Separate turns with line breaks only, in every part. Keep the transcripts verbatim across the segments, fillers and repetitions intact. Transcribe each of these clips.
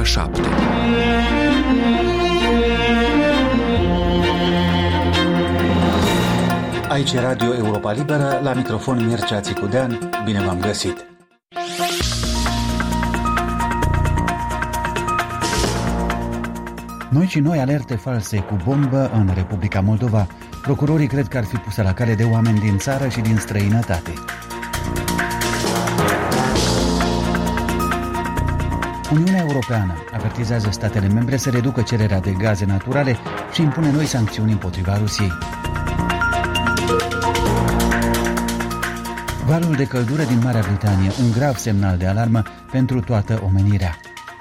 șapte.
Aici e Radio Europa Liberă, la microfon Mircea Țicudean. Bine v-am găsit! Noi și noi alerte false cu bombă în Republica Moldova. Procurorii cred că ar fi puse la cale de oameni din țară și din străinătate. Uniunea Europeană avertizează statele membre să reducă cererea de gaze naturale și impune noi sancțiuni împotriva Rusiei. Valul de căldură din Marea Britanie, un grav semnal de alarmă pentru toată omenirea.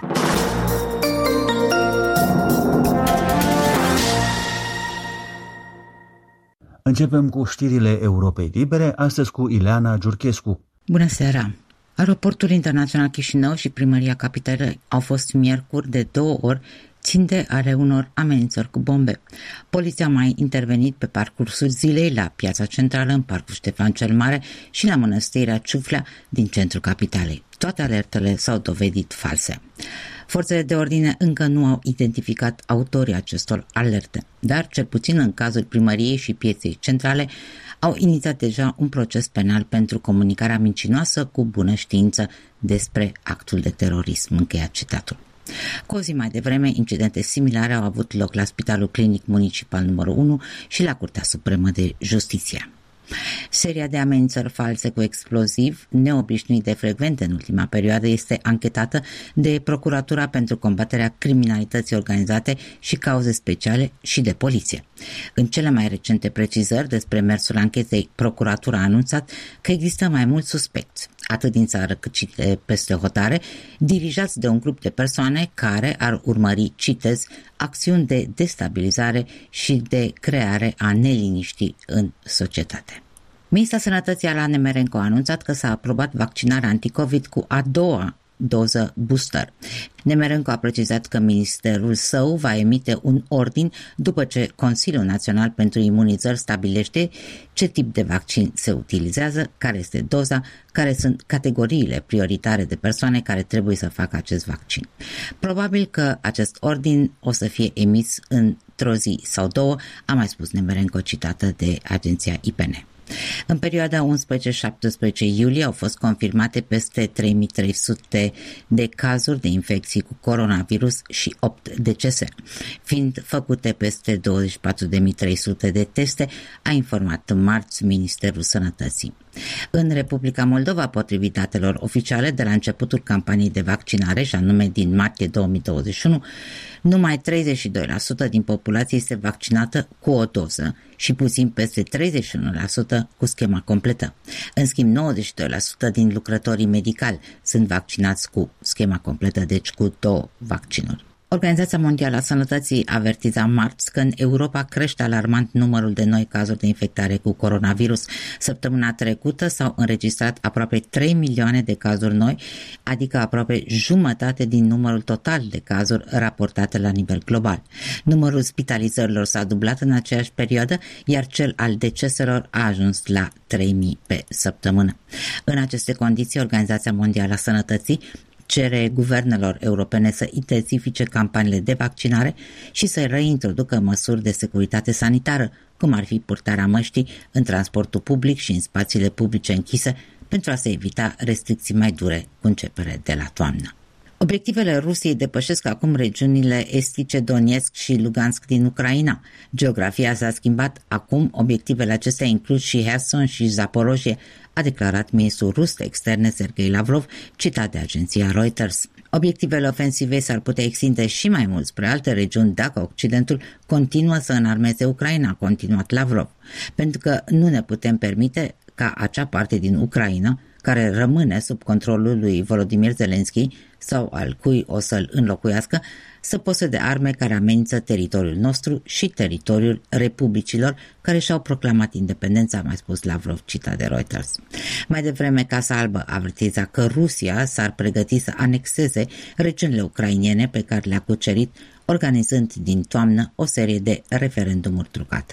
Începem cu știrile Europei Libere, astăzi cu Ileana Giurchescu.
Bună seara! Aeroportul Internațional Chișinău și Primăria Capitalei au fost miercuri de două ori ținte ale unor amenințări cu bombe. Poliția a mai intervenit pe parcursul zilei la Piața Centrală, în Parcul Ștefan cel Mare și la Mănăstirea Ciuflea din centrul capitalei. Toate alertele s-au dovedit false. Forțele de ordine încă nu au identificat autorii acestor alerte, dar cel puțin în cazul primăriei și Pieței Centrale au inițiat deja un proces penal pentru comunicarea mincinoasă cu bună știință despre actul de terorism. Încheia citatul. Cu o zi mai devreme, incidente similare au avut loc la Spitalul Clinic Municipal numărul unu și la Curtea Supremă de Justiție. Seria de amenințări false cu exploziv, neobișnuit de frecvente în ultima perioadă, este anchetată de Procuratura pentru combaterea criminalității organizate și cauze speciale și de poliție. În cele mai recente precizări despre mersul anchetei, Procuratura a anunțat că există mai mulți suspecți, atât din țară cât și de peste hotare, dirijați de un grup de persoane care ar urmări, citez, acțiuni de destabilizare și de creare a neliniștii în societate. Ministra Sănătății Alane Merenco a anunțat că s-a aprobat vaccinarea anticovid cu a doua doză booster. Nemerenco a precizat că ministerul său va emite un ordin după ce Consiliul Național pentru Imunizări stabilește ce tip de vaccin se utilizează, care este doza, care sunt categoriile prioritare de persoane care trebuie să facă acest vaccin. Probabil că acest ordin o să fie emis într-o zi sau două, a mai spus Nemerenco, citată de agenția I P N. În perioada unsprezece-șaptesprezece iulie au fost confirmate peste trei mii trei sute de cazuri de infecții cu coronavirus și opt decese, fiind făcute peste douăzeci și patru de mii trei sute de teste, a informat marți Ministerul Sănătății. În Republica Moldova, potrivit datelor oficiale de la începutul campaniei de vaccinare, și anume din martie două mii douăzeci și unu, numai treizeci și doi la sută din populație este vaccinată cu o doză și puțin peste treizeci și unu la sută cu schema completă. În schimb, nouăzeci și doi la sută din lucrătorii medicali sunt vaccinați cu schema completă, deci cu două vaccinuri. Organizația Mondială a Sănătății avertiza marți că în Europa crește alarmant numărul de noi cazuri de infectare cu coronavirus. Săptămâna trecută s-au înregistrat aproape trei milioane de cazuri noi, adică aproape jumătate din numărul total de cazuri raportate la nivel global. Numărul spitalizărilor s-a dublat în aceeași perioadă, iar cel al deceselor a ajuns la trei mii pe săptămână. În aceste condiții, Organizația Mondială a Sănătății cere guvernelor europene să intensifice campaniile de vaccinare și să reintroducă măsuri de securitate sanitară, cum ar fi purtarea măștii în transportul public și în spațiile publice închise, pentru a se evita restricții mai dure cu începere de la toamnă. Obiectivele Rusiei depășesc acum regiunile estice Donetsk și Lugansk din Ucraina. Geografia s-a schimbat, acum obiectivele acestea includ și Herson și Zaporozhye, a declarat ministrul rus de externe Sergei Lavrov, citat de agenția Reuters. Obiectivele ofensivei s-ar putea extinde și mai mult spre alte regiuni dacă Occidentul continuă să înarmeze Ucraina, a continuat Lavrov, pentru că nu ne putem permite ca acea parte din Ucraina, care rămâne sub controlul lui Volodymyr Zelensky sau al cui o să-l înlocuiască, să posede arme care amenință teritoriul nostru și teritoriul republicilor care și-au proclamat independența, a mai spus Lavrov, citat de Reuters. Mai devreme, Casa Albă avertiza că Rusia s-ar pregăti să anexeze regiunile ucrainene pe care le-a cucerit, organizând din toamnă o serie de referendumuri trucate.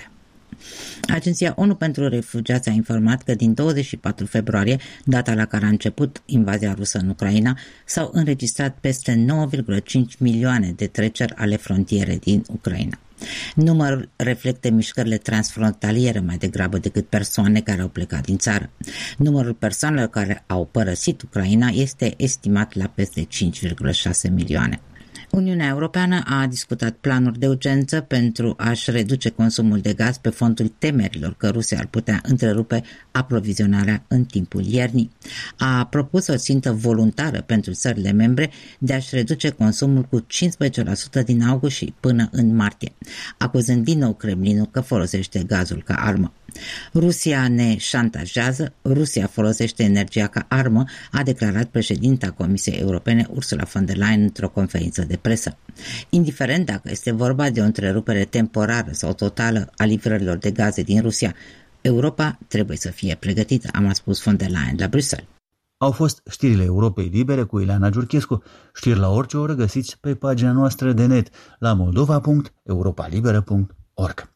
Agenția ONU pentru Refugiați a informat că din douăzeci și patru februarie, data la care a început invazia rusă în Ucraina, s-au înregistrat peste nouă virgulă cinci milioane de treceri ale frontiere din Ucraina. Numărul reflectă mișcările transfrontaliere mai degrabă decât persoane care au plecat din țară. Numărul persoanelor care au părăsit Ucraina este estimat la peste cinci virgulă șase milioane. Uniunea Europeană a discutat planuri de urgență pentru a-și reduce consumul de gaz pe fondul temerilor că Rusia ar putea întrerupe aprovizionarea în timpul iernii. A propus o țintă voluntară pentru țările membre de a-și reduce consumul cu cincisprezece la sută din august și până în martie, acuzând din nou Kremlinul că folosește gazul ca armă. Rusia ne șantajează, Rusia folosește energia ca armă, a declarat președinta Comisiei Europene Ursula von der Leyen într-o conferință de presă. Indiferent dacă este vorba de o întrerupere temporară sau totală a livrărilor de gaze din Rusia, Europa trebuie să fie pregătită, a mai spus von der Leyen la Bruxelles.
Au fost știrile Europei Libere cu Ileana Giurchescu. Știri la orice oră găsiți pe pagina noastră de net la moldova punct europa liberă punct org.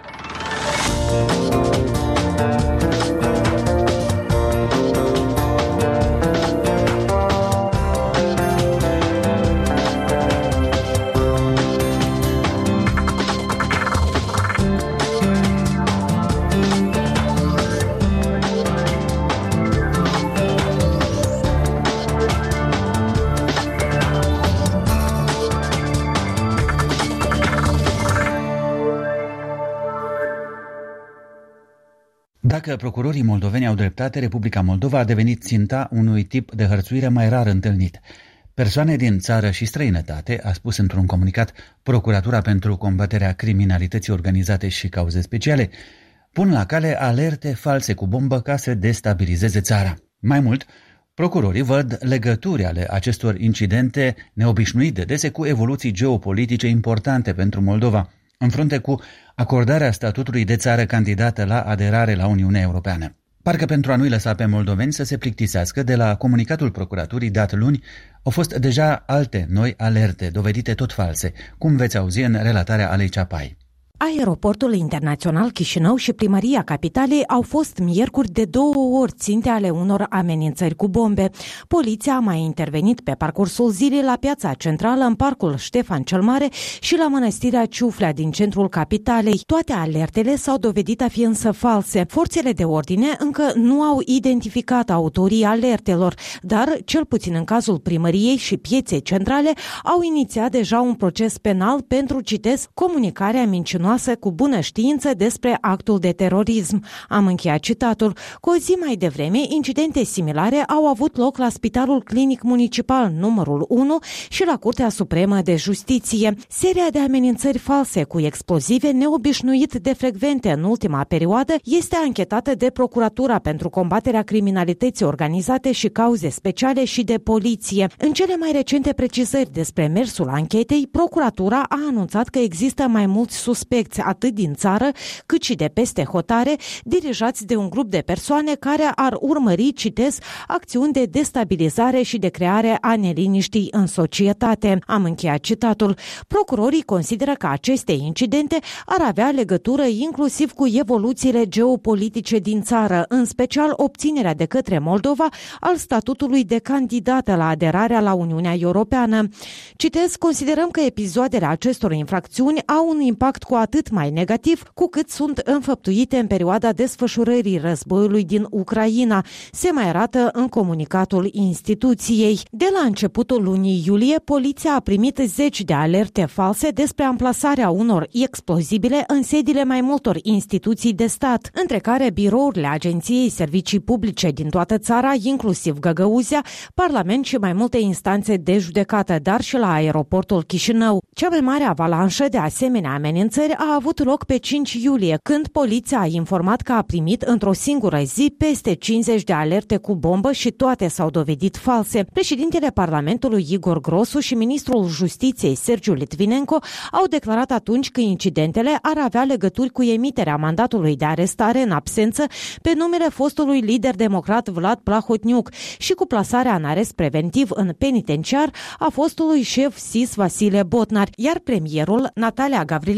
Dacă procurorii moldoveni au dreptate, Republica Moldova a devenit ținta unui tip de hărțuire mai rar întâlnit. Persoane din țară și străinătate, a spus într-un comunicat Procuratura pentru combaterea criminalității organizate și cauze speciale, pun la cale alerte false cu bombă ca să destabilizeze țara. Mai mult, procurorii văd legături ale acestor incidente neobișnuit de dese cu evoluții geopolitice importante pentru Moldova, în frunte cu acordarea statutului de țară candidată la aderare la Uniunea Europeană. Parcă pentru a nu-i lăsa pe moldoveni să se plictisească, de la comunicatul procuraturii dat luni, au fost deja alte noi alerte, dovedite tot false, cum veți auzi în relatarea Alei Ceapai.
Aeroportul Internațional Chișinău și Primăria Capitalei au fost miercuri de două ori ținte ale unor amenințări cu bombe. Poliția a mai intervenit pe parcursul zilei la piața centrală, în parcul Ștefan cel Mare și la mănăstirea Ciuflea din centrul capitalei. Toate alertele s-au dovedit a fi însă false. Forțele de ordine încă nu au identificat autorii alertelor, dar, cel puțin în cazul primăriei și pieței centrale, au inițiat deja un proces penal pentru, citesc, comunicarea mincinoasă cu bună știință despre actul de terorism. Am încheiat citatul. Cu o zi mai devreme, incidente similare au avut loc la Spitalul Clinic Municipal numărul unu și la Curtea Supremă de Justiție. Seria de amenințări false cu explozive neobișnuit de frecvente în ultima perioadă este anchetată de Procuratura pentru combaterea criminalității organizate și cauze speciale și de poliție. În cele mai recente precizări despre mersul anchetei, Procuratura a anunțat că există mai mulți suspecți atât din țară cât și de peste hotare, dirijați de un grup de persoane care ar urmări, citez, acțiuni de destabilizare și de creare a neliniștii în societate. Am încheiat citatul. Procurorii consideră că aceste incidente ar avea legătură inclusiv cu evoluțiile geopolitice din țară, în special obținerea de către Moldova al statutului de candidată la aderarea la Uniunea Europeană. Citez, considerăm că episoadele acestor infracțiuni au un impact cu atât mai negativ cu cât sunt înfăptuite în perioada desfășurării războiului din Ucraina, se mai arată în comunicatul instituției. De la începutul lunii iulie, poliția a primit zeci de alerte false despre amplasarea unor explozibile în sediile mai multor instituții de stat, între care birourile Agenției Servicii Publice din toată țara, inclusiv Găgăuzia, Parlament și mai multe instanțe de judecată, dar și la aeroportul Chișinău. Cea mai mare avalanșă de asemenea amenințări a avut loc pe cinci iulie, când poliția a informat că a primit într-o singură zi peste cincizeci de alerte cu bombă și toate s-au dovedit false. Președintele Parlamentului Igor Grosu și ministrul Justiției Sergiu Litvinenko au declarat atunci că incidentele ar avea legături cu emiterea mandatului de arestare în absență pe numele fostului lider democrat Vlad Plahotniuc și cu plasarea în arest preventiv în penitenciar a fostului șef S I S Vasile Botnar, iar premierul Natalia Gavrilița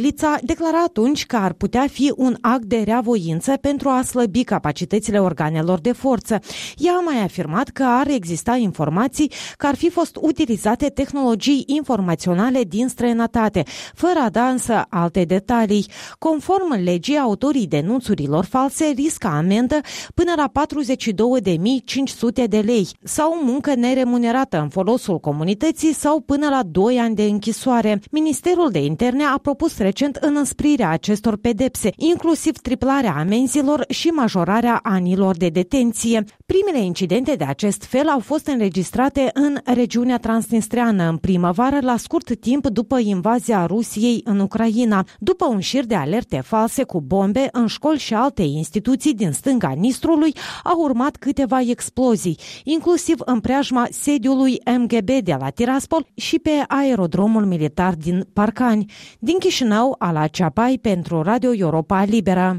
declara atunci că ar putea fi un act de reavoință pentru a slăbi capacitățile organelor de forță. Ea a mai afirmat că ar exista informații că ar fi fost utilizate tehnologii informaționale din străinătate, fără a da însă alte detalii. Conform legii, autorii denunțurilor false riscă amendă până la patruzeci și două de mii cinci sute de lei sau muncă neremunerată în folosul comunității sau până la doi ani de închisoare. Ministerul de Interne a propus recent înăsprirea acestor pedepse, inclusiv triplarea amenzilor și majorarea anilor de detenție. Primele incidente de acest fel au fost înregistrate în regiunea transnistreană în primăvară, la scurt timp după invazia Rusiei în Ucraina, după un șir de alerte false cu bombe în școli și alte instituții din stânga Nistrului, au urmat câteva explozii, inclusiv în preajma sediului M G B de la Tiraspol și pe aerodromul militar din Parcani. Din Chișinău, Ala Ceapai pentru Radio Europa Liberă.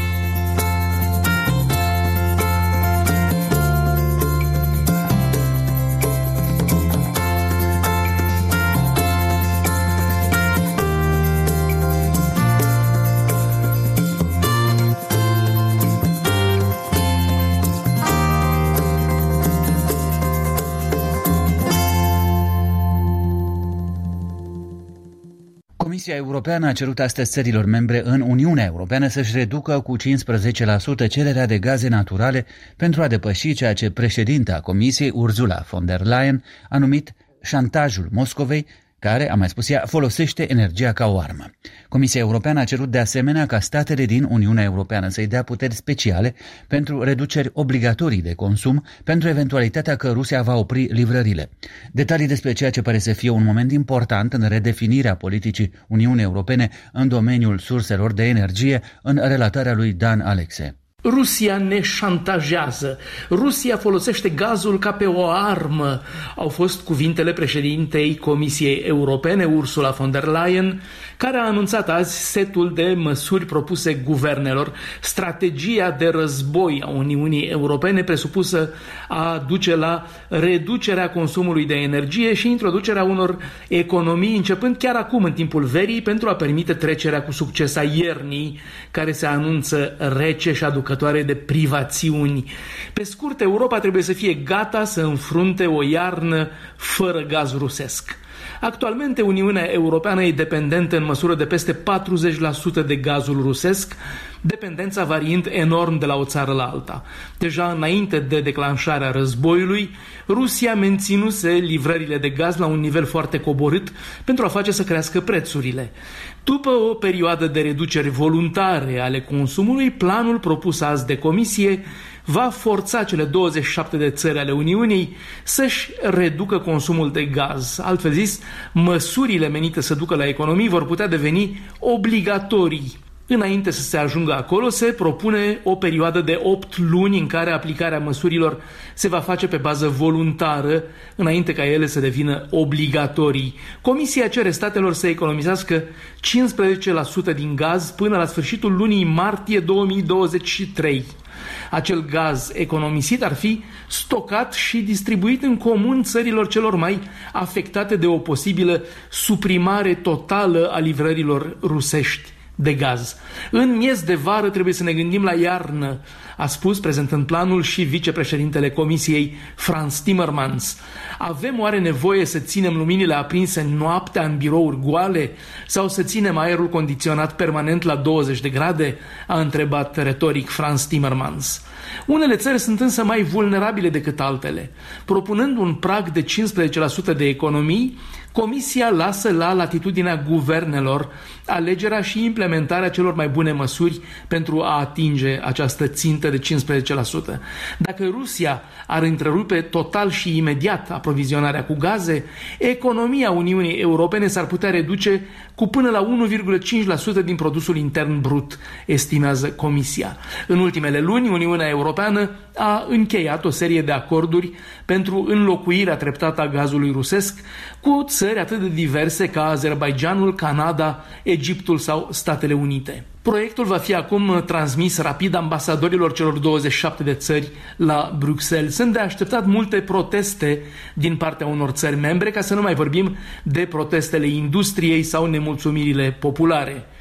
Comisia Europeană a cerut astăzi țărilor membre în Uniunea Europeană să-și reducă cu cincisprezece la sută cererea de gaze naturale pentru a depăși ceea ce președinta Comisiei, Ursula von der Leyen, a numit șantajul Moscovei, care, a mai spus ea, folosește energia ca o armă. Comisia Europeană a cerut de asemenea ca statele din Uniunea Europeană să-i dea puteri speciale pentru reduceri obligatorii de consum pentru eventualitatea că Rusia va opri livrările. Detalii despre ceea ce pare să fie un moment important în redefinirea politicii Uniunii Europene în domeniul surselor de energie în relatarea lui Dan Alexe.
Rusia ne șantajează. Rusia folosește gazul ca pe o armă. Au fost cuvintele președintei Comisiei Europene, Ursula von der Leyen, care a anunțat azi setul de măsuri propuse guvernelor. Strategia de război a Uniunii Europene presupusă a duce la reducerea consumului de energie și introducerea unor economii începând chiar acum în timpul verii pentru a permite trecerea cu succes a iernii, care se anunță rece și aducătoare de privațiuni. Pe scurt, Europa trebuie să fie gata să înfrunte o iarnă fără gaz rusesc. Actualmente, Uniunea Europeană e dependentă în măsură de peste patruzeci la sută de gazul rusesc, dependența variind enorm de la o țară la alta. Deja înainte de declanșarea războiului, Rusia menținuse livrările de gaz la un nivel foarte coborât pentru a face să crească prețurile. După o perioadă de reduceri voluntare ale consumului, planul propus azi de Comisie va forța cele douăzeci și șapte de țări ale Uniunii să-și reducă consumul de gaz. Altfel zis, măsurile menite să ducă la economii vor putea deveni obligatorii. Înainte să se ajungă acolo, se propune o perioadă de opt luni în care aplicarea măsurilor se va face pe bază voluntară, înainte ca ele să devină obligatorii. Comisia cere statelor să economisească cincisprezece la sută din gaz până la sfârșitul lunii martie două mii douăzeci și trei. Acel gaz economisit ar fi stocat și distribuit în comun țărilor celor mai afectate de o posibilă suprimare totală a livrărilor rusești de gaz. În miez de vară trebuie să ne gândim la iarnă, a spus, prezentând planul, și vicepreședintele Comisiei, Frans Timmermans. Avem oare nevoie să ținem luminile aprinse noaptea în birouri goale sau să ținem aerul condiționat permanent la douăzeci de grade? A întrebat retoric Frans Timmermans. Unele țări sunt însă mai vulnerabile decât altele. Propunând un prag de cincisprezece la sută de economii, Comisia lasă la latitudinea guvernelor alegerea și implementarea celor mai bune măsuri pentru a atinge această țintă de cincisprezece la sută. Dacă Rusia ar întrerupe total și imediat aprovizionarea cu gaze, economia Uniunii Europene s-ar putea reduce cu până la unu virgulă cinci la sută din produsul intern brut, estimează Comisia. În ultimele luni, Uniunea Europeană a încheiat o serie de acorduri pentru înlocuirea treptată a gazului rusesc cu țări atât de diverse ca Azerbaidjanul, Canada, Egiptul sau Statele Unite. Proiectul va fi acum transmis rapid ambasadorilor celor douăzeci și șapte de țări la Bruxelles. Sunt de așteptat multe proteste din partea unor țări membre, ca să nu mai vorbim de protestele industriei sau nemulțumirile populare.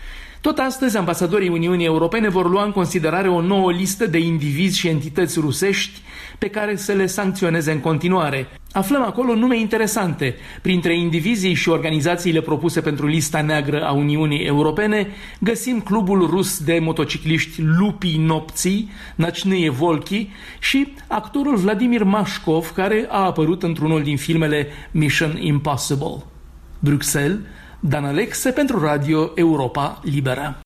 Tot astăzi, ambasadorii Uniunii Europene vor lua în considerare o nouă listă de indivizi și entități rusești pe care să le sancționeze în continuare. Aflăm acolo nume interesante. Printre indivizii și organizațiile propuse pentru lista neagră a Uniunii Europene găsim clubul rus de motocicliști Lupii Nopții, Nocnie Volki și actorul Vladimir Mașkov, care a apărut într-unul din filmele Mission Impossible. Bruxelles, Dan Alexe pentru Radio Europa Liberă.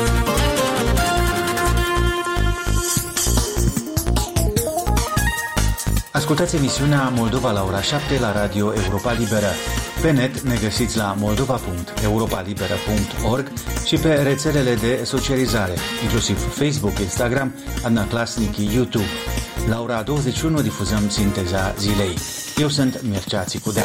Ascultați emisiunea Moldova la ora șapte la Radio Europa Liberă. Pe net ne găsiți la moldova punct europa liberă punct org și pe rețelele de socializare, inclusiv Facebook, Instagram, Adnaclasnici, YouTube. La ora douăzeci și unu difuzăm sinteza zilei. Eu sunt Mircea Țicudea.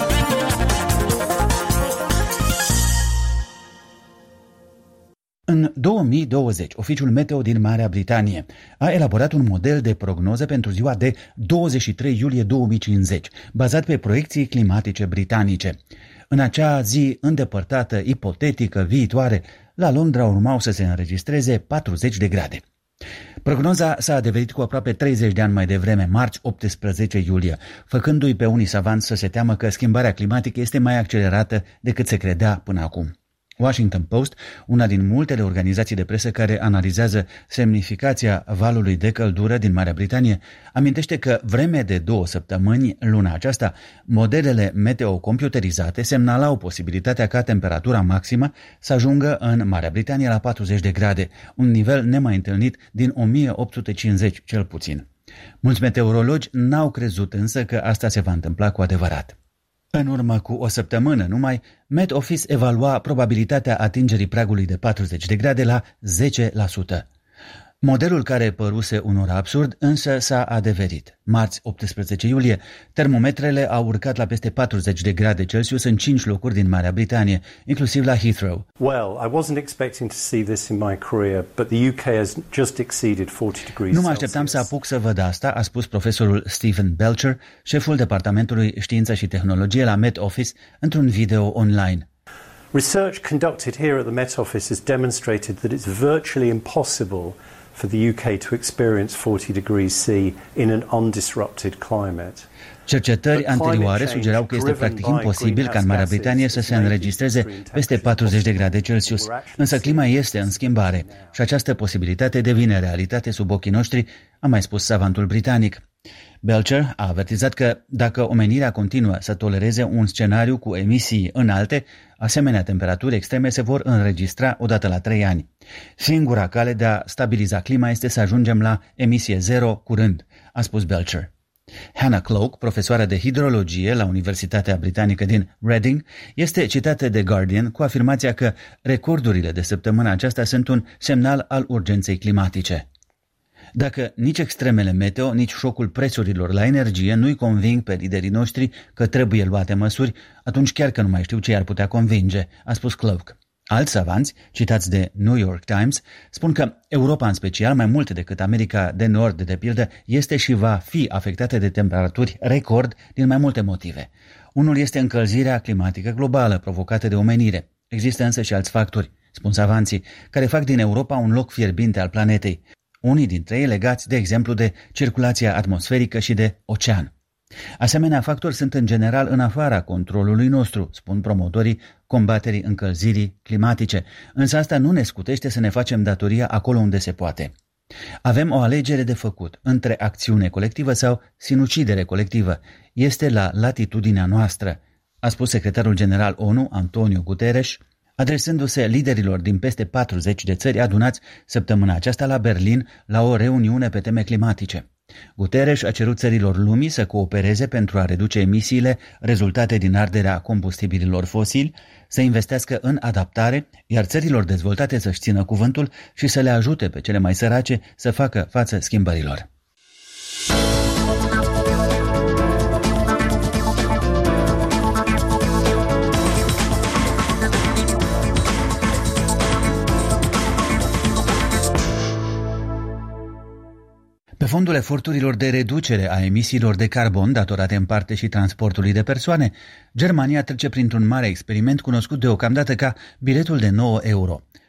În două mii douăzeci, Oficiul Meteo din Marea Britanie a elaborat un model de prognoză pentru ziua de douăzeci și trei iulie două mii cincizeci, bazat pe proiecții climatice britanice. În acea zi îndepărtată, ipotetică, viitoare, la Londra urmau să se înregistreze patruzeci de grade. Prognoza s-a adeverit cu aproape treizeci de ani mai devreme, marți optsprezece iulie, făcându-i pe unii savanți să se teamă că schimbarea climatică este mai accelerată decât se credea până acum. Washington Post, una din multele organizații de presă care analizează semnificația valului de căldură din Marea Britanie, amintește că vreme de două săptămâni, luna aceasta, modelele meteo computerizate semnalau posibilitatea ca temperatura maximă să ajungă în Marea Britanie la patruzeci de grade, un nivel nemai întâlnit din o mie opt sute cincizeci cel puțin. Mulți meteorologi n-au crezut însă că asta se va întâmpla cu adevărat. În urmă cu o săptămână numai, Met Office evalua probabilitatea atingerii pragului de patruzeci de grade la zece la sută. Modelul care păruse unor absurd însă s-a adeverit. Marți optsprezece iulie, termometrele au urcat la peste patruzeci de grade Celsius în cinci locuri din Marea Britanie, inclusiv la Heathrow.
Well, I wasn't expecting to see this in my career, but the U K has just exceeded forty degrees.
Nu mă așteptam să apuc să văd asta, a spus profesorul Stephen Belcher, șeful departamentului Știință și Tehnologie la Met Office, într-un video online.
Research conducted here at the Met Office has demonstrated that it's virtually impossible for the U K to experience forty degrees C in an undisrupted climate.
Cercetări anterioare sugerau că este practic imposibil ca în Marea Britanie să se înregistreze peste patruzeci de grade Celsius, însă clima este în schimbare și această posibilitate devine realitate sub ochii noștri, a mai spus savantul britanic. Belcher a avertizat că dacă omenirea continuă să tolereze un scenariu cu emisii înalte, asemenea temperaturi extreme se vor înregistra odată la trei ani. Singura cale de a stabiliza clima este să ajungem la emisie zero curând, a spus Belcher. Hannah Cloak, profesoară de hidrologie la Universitatea Britanică din Reading, este citată de Guardian cu afirmația că recordurile de săptămâna aceasta sunt un semnal al urgenței climatice. Dacă nici extremele meteo, nici șocul prețurilor la energie nu-i conving pe liderii noștri că trebuie luate măsuri, atunci chiar că nu mai știu ce i-ar putea convinge, a spus Cloak. Alți savanți, citați de New York Times, spun că Europa în special, mai mult decât America de Nord, de pildă, este și va fi afectată de temperaturi record din mai multe motive. Unul este încălzirea climatică globală provocată de omenire. Există însă și alți factori, spun savanții, care fac din Europa un loc fierbinte al planetei. Unii dintre ei legați, de exemplu, de circulația atmosferică și de ocean. Asemenea factori sunt în general în afara controlului nostru, spun promotorii combaterii încălzirii climatice, însă asta nu ne scutește să ne facem datoria acolo unde se poate. Avem o alegere de făcut între acțiune colectivă sau sinucidere colectivă. Este la latitudinea noastră, a spus secretarul general ONU, Antonio Guterres, adresându-se liderilor din peste patruzeci de țări adunați săptămâna aceasta la Berlin la o reuniune pe teme climatice. Guterres a cerut țărilor lumii să coopereze pentru a reduce emisiile rezultate din arderea combustibililor fosili, să investească în adaptare, iar țărilor dezvoltate să-și țină cuvântul și să le ajute pe cele mai sărace să facă față schimbărilor. Pe fondul eforturilor de reducere a emisiilor de carbon datorate în parte și transportului de persoane, Germania trece printr-un mare experiment cunoscut deocamdată ca biletul de nouă euro.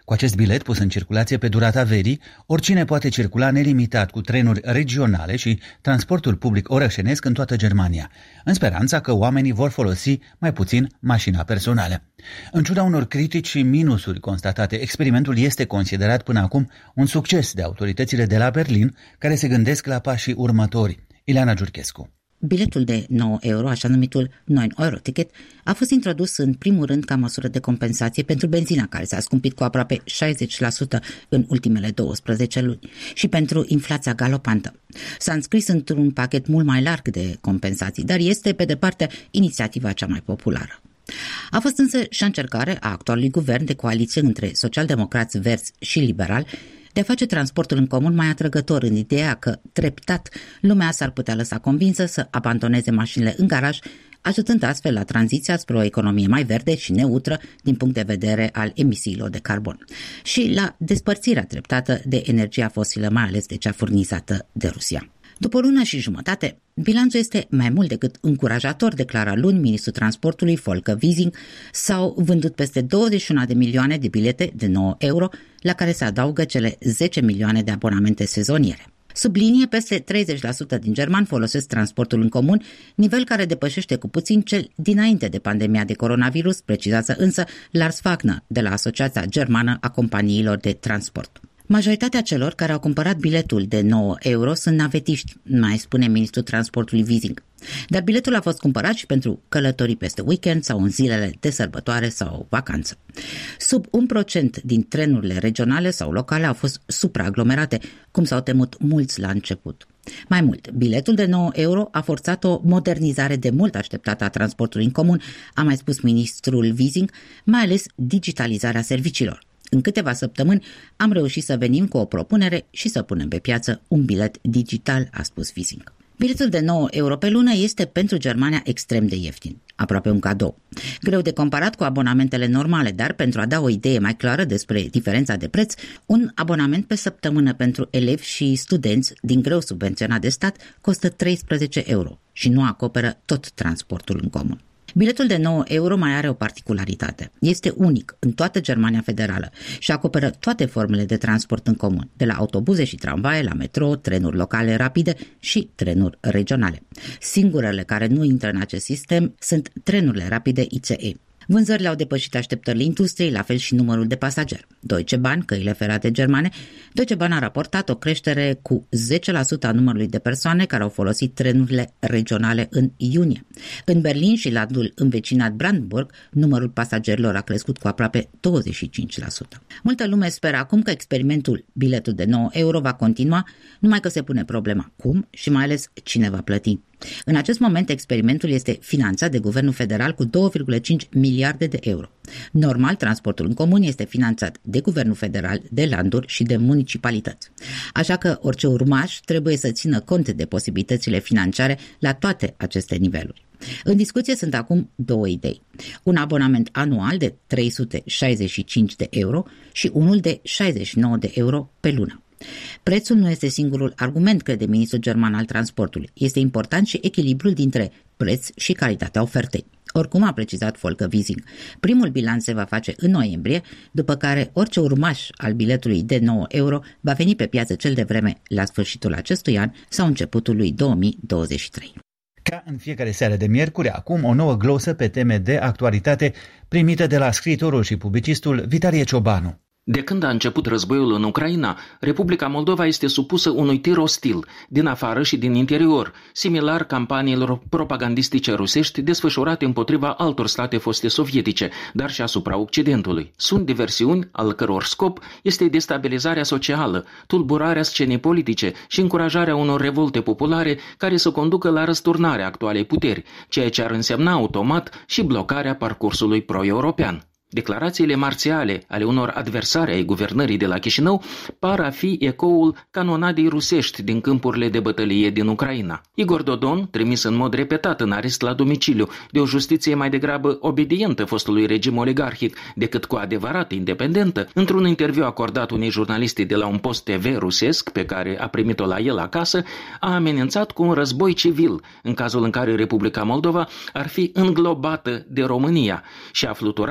Cu acest bilet pus în circulație pe durata verii, oricine poate circula nelimitat cu trenuri regionale și transportul public orășenesc în toată Germania, în speranța că oamenii vor folosi mai puțin mașina personală. În ciuda unor critici și minusuri constatate, experimentul este considerat până acum un succes de autoritățile de la Berlin, care se gândesc la pașii următori. Ileana Giurchescu.
Biletul de nouă euro, așa numitul nouă euro ticket, a fost introdus în primul rând ca măsură de compensație pentru benzina, care s-a scumpit cu aproape șaizeci la sută în ultimele douăsprezece luni, și pentru inflația galopantă. S-a înscris într-un pachet mult mai larg de compensații, dar este, pe departe, inițiativa cea mai populară. A fost însă și încercare a actualului guvern de coaliție între socialdemocrați, verzi și liberali de a face transportul în comun mai atrăgător, în ideea că, treptat, lumea s-ar putea lăsa convinsă să abandoneze mașinile în garaj, ajutând astfel la tranziția spre o economie mai verde și neutră din punct de vedere al emisiilor de carbon și la despărțirea treptată de energia fosilă, mai ales de cea furnizată de Rusia. După o lună și jumătate, bilanțul este mai mult decât încurajator, declara luni ministrul transportului Volker Wissing. S-au vândut peste douăzeci și unu de milioane de bilete de nouă euro, la care se adaugă cele zece milioane de abonamente sezoniere. Sublinie, peste treizeci la sută din germani folosesc transportul în comun, nivel care depășește cu puțin cel dinainte de pandemia de coronavirus, precizează însă Lars Wagner de la Asociația Germană a Companiilor de Transport. Majoritatea celor care au cumpărat biletul de nouă euro sunt navetiști, mai spune ministrul transportului Wissing. Dar biletul a fost cumpărat și pentru călătorii peste weekend sau în zilele de sărbătoare sau vacanță. Sub un procent din trenurile regionale sau locale au fost supraaglomerate, cum s-au temut mulți la început. Mai mult, biletul de nouă euro a forțat o modernizare de mult așteptată a transportului în comun, a mai spus ministrul Wissing, mai ales digitalizarea serviciilor. În câteva săptămâni am reușit să venim cu o propunere și să punem pe piață un bilet digital, a spus Wissing. Biletul de nouă euro pe lună este pentru Germania extrem de ieftin, aproape un cadou. Greu de comparat cu abonamentele normale, dar pentru a da o idee mai clară despre diferența de preț, un abonament pe săptămână pentru elevi și studenți din greu subvenționat de stat costă treisprezece euro și nu acoperă tot transportul în comun. Biletul de nouă euro mai are o particularitate. Este unic în toată Germania Federală și acoperă toate formele de transport în comun, de la autobuze și tramvaie, la metro, trenuri locale rapide și trenuri regionale. Singurele care nu intră în acest sistem sunt trenurile rapide I C E. Vânzările au depășit așteptările industriei, la fel și numărul de pasageri. Deutsche Bahn, căile ferate germane, Deutsche Bahn a raportat o creștere cu zece la sută a numărului de persoane care au folosit trenurile regionale în iunie. În Berlin și landul învecinat Brandenburg, numărul pasagerilor a crescut cu aproape douăzeci și cinci la sută. Multă lume speră acum că experimentul biletul de nouă euro va continua, numai că se pune problema cum și mai ales cine va plăti. În acest moment, experimentul este finanțat de Guvernul Federal cu două virgulă cinci miliarde de euro. Normal, transportul în comun este finanțat de Guvernul Federal, de landuri și de municipalități. Așa că orice urmaș trebuie să țină cont de posibilitățile financiare la toate aceste niveluri. În discuție sunt acum două idei. Un abonament anual de trei sute șaizeci și cinci de euro și unul de șaizeci și nouă de euro pe lună. Prețul nu este singurul argument, crede ministrul german al transportului. Este important și echilibrul dintre preț și calitatea ofertei. Oricum, a precizat Volker Wissing, primul bilanț se va face în noiembrie, după care orice urmaș al biletului de nouă euro va veni pe piață cel de vreme la sfârșitul acestui an sau începutul lui două mii douăzeci și trei.
Ca în fiecare seară de miercuri, acum o nouă glosă pe teme de actualitate primită de la scriitorul și publicistul Vitalie Ciobanu.
De când a început războiul în Ucraina, Republica Moldova este supusă unui tir ostil, din afară și din interior, similar campaniilor propagandistice rusești desfășurate împotriva altor state foste sovietice, dar și asupra Occidentului. Sunt diversiuni al căror scop este destabilizarea socială, tulburarea scenei politice și încurajarea unor revolte populare care să conducă la răsturnarea actualei puteri, ceea ce ar însemna automat și blocarea parcursului pro-european. Declarațiile marțiale ale unor adversari ai guvernării de la Chișinău par a fi ecoul canonadei rusești din câmpurile de bătălie din Ucraina. Igor Dodon, trimis în mod repetat în arest la domiciliu de o justiție mai degrabă obedientă fostului regim oligarhic decât cu adevărat independentă, într-un interviu acordat unei jurnaliste de la un post T V rusesc pe care a primit-o la el acasă, a amenințat cu un război civil în cazul în care Republica Moldova ar fi înglobată de România și a fluturat și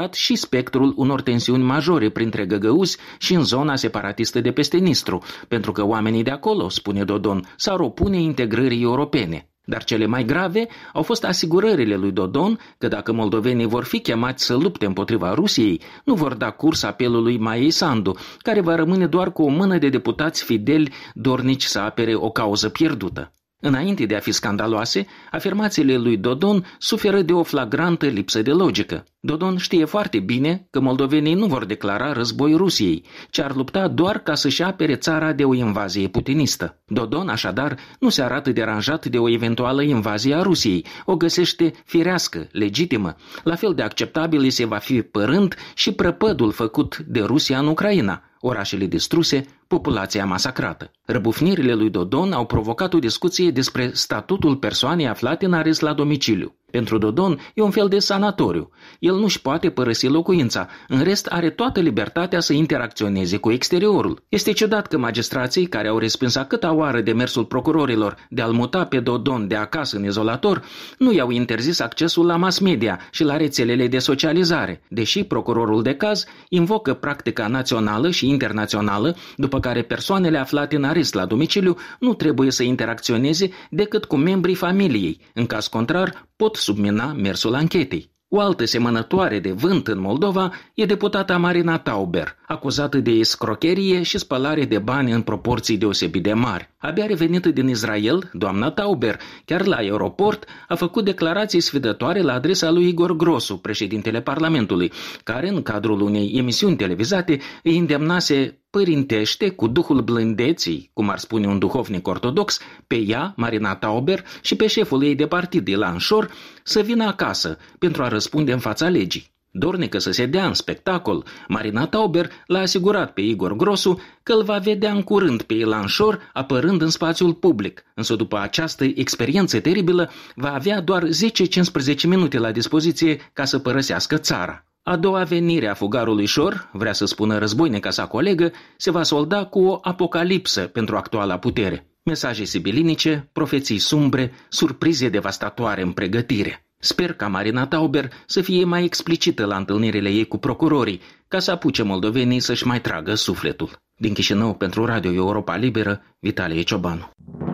spectrul unor tensiuni majore printre găgăuzi și în zona separatistă de peste Nistru, pentru că oamenii de acolo, spune Dodon, s-ar opune integrării europene. Dar cele mai grave au fost asigurările lui Dodon că dacă moldovenii vor fi chemați să lupte împotriva Rusiei, nu vor da curs apelului Maiei Sandu, care va rămâne doar cu o mână de deputați fideli dornici să apere o cauză pierdută. Înainte de a fi scandaloase, afirmațiile lui Dodon suferă de o flagrantă lipsă de logică. Dodon știe foarte bine că moldovenii nu vor declara război Rusiei, ci ar lupta doar ca să-și apere țara de o invazie putinistă. Dodon, așadar, nu se arată deranjat de o eventuală invazie a Rusiei, o găsește firească, legitimă. La fel de acceptabil îi se va fi părând și prăpădul făcut de Rusia în Ucraina, orașele distruse, populația masacrată. Răbufnirile lui Dodon au provocat o discuție despre statutul persoanei aflate în arest la domiciliu. Pentru Dodon e un fel de sanatoriu. El nu-și poate părăsi locuința, în rest are toată libertatea să interacționeze cu exteriorul. Este ciudat că magistrații, care au respins a câta oară demersul procurorilor de a-l muta pe Dodon de acasă în izolator, nu i-au interzis accesul la mass media și la rețelele de socializare, deși procurorul de caz invocă practica națională și internațională, după care persoanele aflate în arest la domiciliu nu trebuie să interacționeze decât cu membrii familiei. În caz contrar, pot submina mersul anchetei. O altă semănătoare de vânt în Moldova e deputata Marina Tauber, acuzată de escrocherie și spălare de bani în proporții deosebit de mari. Abia revenită din Israel, doamna Tauber, chiar la aeroport, a făcut declarații sfidătoare la adresa lui Igor Grosu, președintele Parlamentului, care, în cadrul unei emisiuni televizate, îi îndemnase părintește cu duhul blândeții, cum ar spune un duhovnic ortodox, pe ea, Marina Tauber, și pe șeful ei de partid, Ilan Șor, să vină acasă pentru a răspunde în fața legii. Dornică să se dea în spectacol, Marina Tauber l-a asigurat pe Igor Grosu că îl va vedea în curând pe Ilan Șor apărând în spațiul public, însă după această experiență teribilă va avea doar zece-cincisprezece minute la dispoziție ca să părăsească țara. A doua venire a fugarului Șor, vrea să spună războinica sa colegă, se va solda cu o apocalipsă pentru actuala putere. Mesaje sibilinice, profeții sumbre, surprize devastatoare în pregătire. Sper ca Marina Tauber să fie mai explicită la întâlnirile ei cu procurorii, ca să apuce moldovenii să-și mai tragă sufletul. Din Chișinău, pentru Radio Europa Liberă, Vitalie Ciobanu.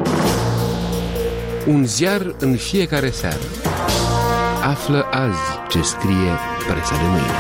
Un ziar în fiecare seară. Află azi ce scrie presa de mâine.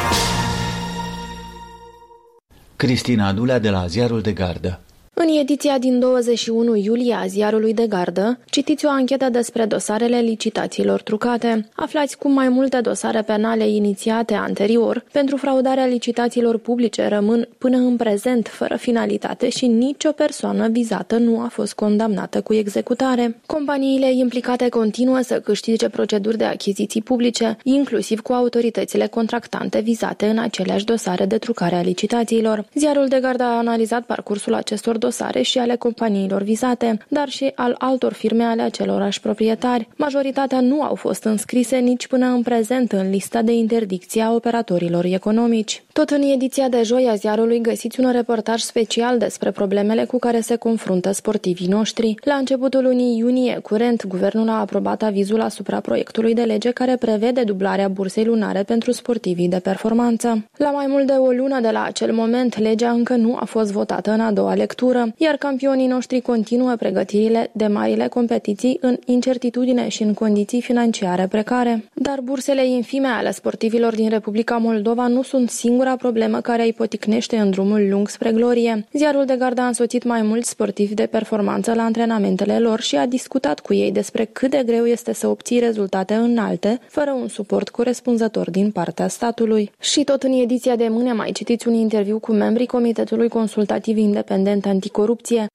Cristina Adulea de la Ziarul de Gardă.
În ediția din douăzeci și unu iulie a Ziarului de Gardă, citiți o anchetă despre dosarele licitațiilor trucate. Aflați cum mai multe dosare penale inițiate anterior pentru fraudarea licitațiilor publice rămân până în prezent fără finalitate și nicio persoană vizată nu a fost condamnată cu executare. Companiile implicate continuă să câștige proceduri de achiziții publice, inclusiv cu autoritățile contractante vizate în aceleași dosare de trucare a licitațiilor. Ziarul de Gardă a analizat parcursul acestor dosare și ale companiilor vizate, dar și al altor firme ale acelorași proprietari. Majoritatea nu au fost înscrise nici până în prezent în lista de interdicție a operatorilor economici. Tot în ediția de joi a Ziarului găsiți un reportaj special despre problemele cu care se confruntă sportivii noștri. La începutul lunii iunie curent, guvernul a aprobat avizul asupra proiectului de lege care prevede dublarea bursei lunare pentru sportivii de performanță. La mai mult de o lună de la acel moment, legea încă nu a fost votată în a doua lectură, iar campionii noștri continuă pregătirile de marile competiții în incertitudine și în condiții financiare precare. Dar bursele infime ale sportivilor din Republica Moldova nu sunt singura problemă care îi poticnește în drumul lung spre glorie. Ziarul de Gardă a însoțit mai mulți sportivi de performanță la antrenamentele lor și a discutat cu ei despre cât de greu este să obții rezultate înalte, fără un suport corespunzător din partea statului. Și tot în ediția de mâine mai citiți un interviu cu membrii Comitetului Consultativ Independent Anticorupție.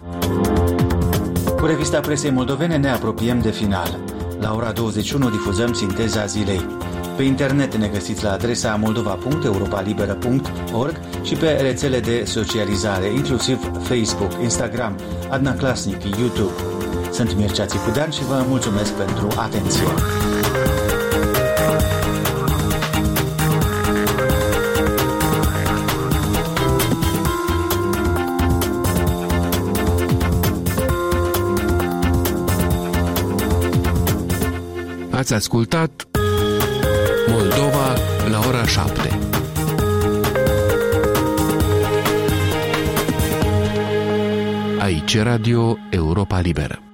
Cu revista presei moldovene ne apropiem de final. La ora douăzeci și unu difuzăm sinteza zilei. Pe internet ne găsiți la adresa moldova punct europa liberă punct org și pe rețele de socializare, inclusiv Facebook, Instagram, Adna Klasnic, YouTube. Sunt Mircea Țicudean și vă mulțumesc pentru atenție.
Ați ascultat Moldova la ora șapte. Aici Radio Europa Liberă.